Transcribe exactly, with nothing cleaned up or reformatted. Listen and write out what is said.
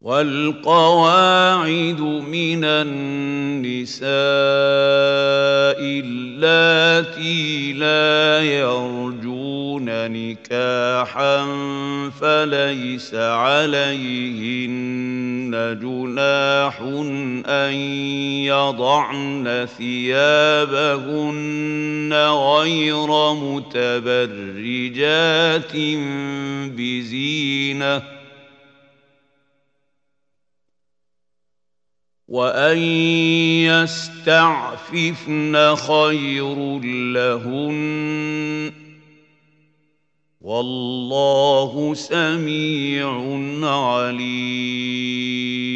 والقواعد من النساء اللاتي لا يرجون نكاحا فليس عليهن جناح أن يضعن ثيابهن غير متبرجات بزينة وأن يستعففن خير لهن والله سميع عليم